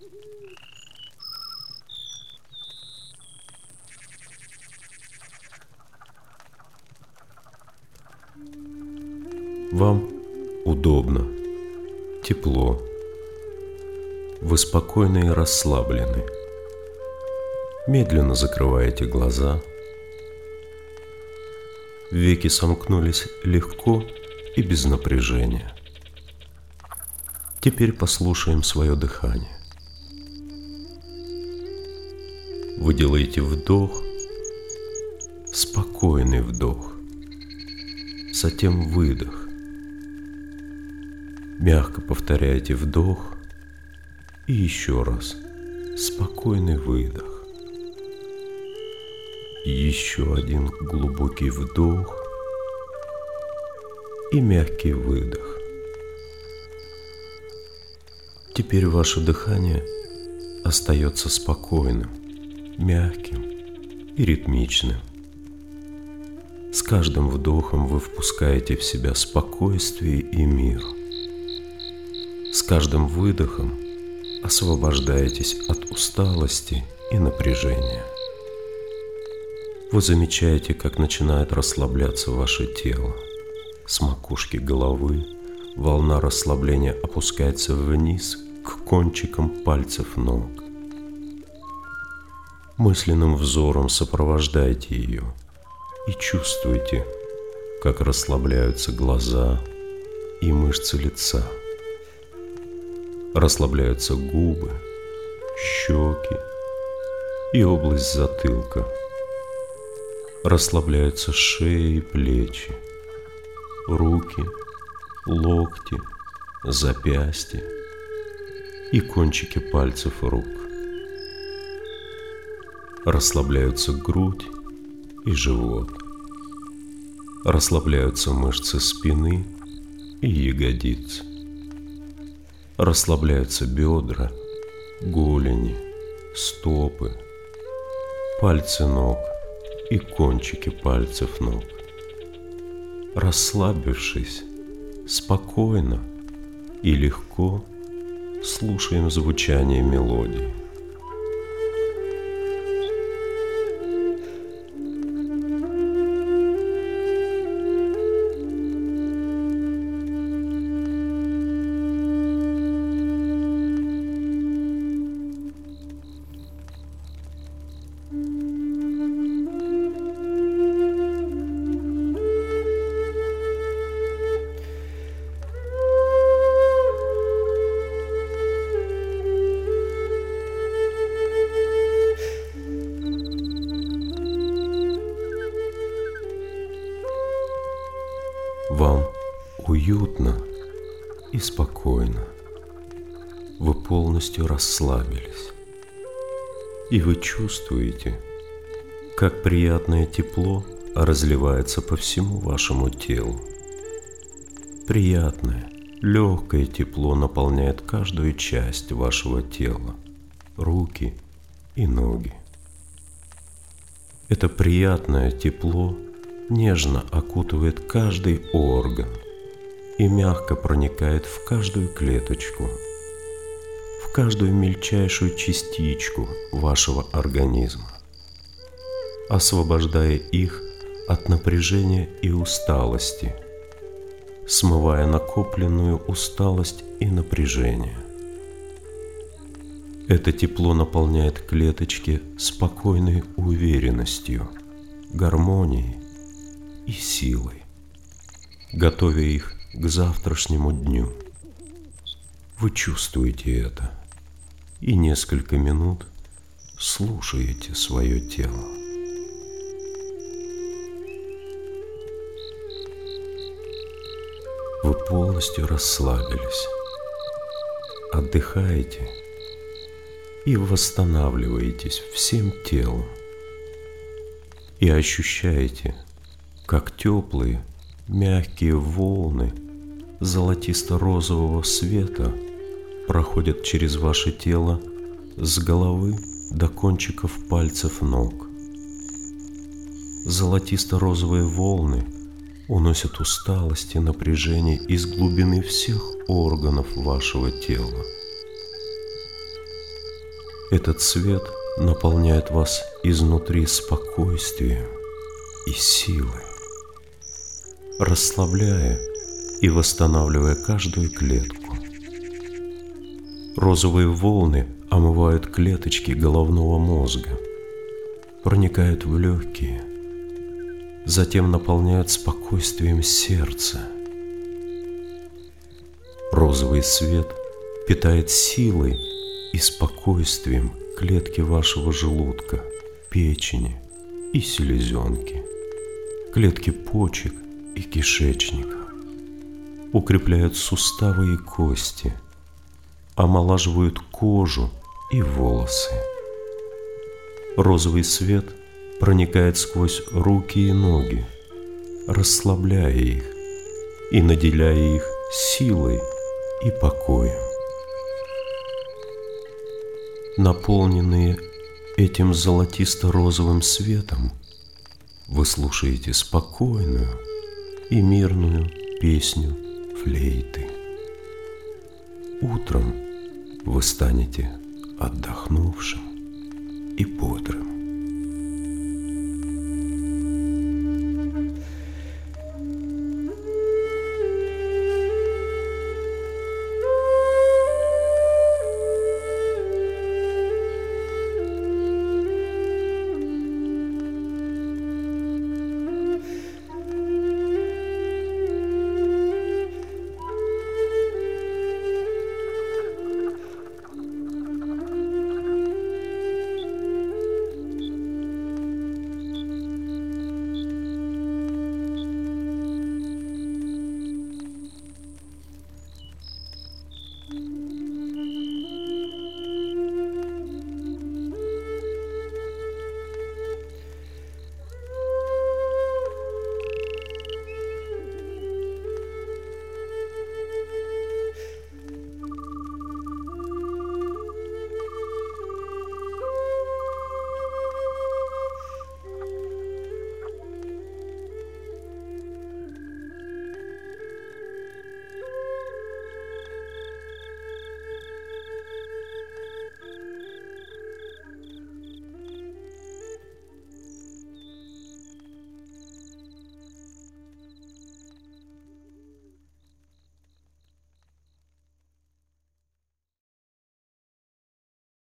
Вам удобно, тепло, вы спокойны и расслаблены. Медленно закрываете глаза. Веки сомкнулись легко и без напряжения. Теперь послушаем свое дыхание. Вы делаете вдох, спокойный вдох, затем выдох. Мягко повторяйте вдох и еще раз спокойный выдох. Еще один глубокий вдох и мягкий выдох. Теперь ваше дыхание остается спокойным, мягким и ритмичным. С каждым вдохом вы впускаете в себя спокойствие и мир. С каждым выдохом освобождаетесь от усталости и напряжения. Вы замечаете, как начинает расслабляться ваше тело. С макушки головы волна расслабления опускается вниз к кончикам пальцев ног. Мысленным взором сопровождайте ее и чувствуйте, как расслабляются глаза и мышцы лица. Расслабляются губы, щеки и область затылка. Расслабляются шея и плечи, руки, локти, запястья и кончики пальцев рук. Расслабляются грудь и живот. Расслабляются мышцы спины и ягодиц. Расслабляются бедра, голени, стопы, пальцы ног и кончики пальцев ног. Расслабившись, спокойно и легко слушаем звучание мелодии. Вам уютно и спокойно. Вы полностью расслабились. И вы чувствуете, как приятное тепло разливается по всему вашему телу. Приятное, легкое тепло наполняет каждую часть вашего тела, руки и ноги. Это приятное тепло нежно окутывает каждый орган и мягко проникает в каждую клеточку, в каждую мельчайшую частичку вашего организма, освобождая их от напряжения и усталости, смывая накопленную усталость и напряжение. Это тепло наполняет клеточки спокойной уверенностью, гармонией и силой, готовя их к завтрашнему дню. Вы чувствуете это и несколько минут слушаете свое тело. Вы полностью расслабились, отдыхаете и восстанавливаетесь всем телом, и ощущаете, как теплые, мягкие волны золотисто-розового света проходят через ваше тело с головы до кончиков пальцев ног. Золотисто-розовые волны уносят усталость и напряжение из глубины всех органов вашего тела. Этот свет наполняет вас изнутри спокойствием и силой, расслабляя и восстанавливая каждую клетку. Розовые волны омывают клеточки головного мозга, проникают в легкие, затем наполняют спокойствием сердце. Розовый свет питает силой и спокойствием клетки вашего желудка, печени и селезенки, клетки почек и кишечника, укрепляют суставы и кости, омолаживают кожу и волосы. Розовый свет проникает сквозь руки и ноги, расслабляя их и наделяя их силой и покоем. Наполненные этим золотисто-розовым светом, вы слушаете спокойную и мирную песню флейты. Утром вы станете отдохнувшим и бодрым.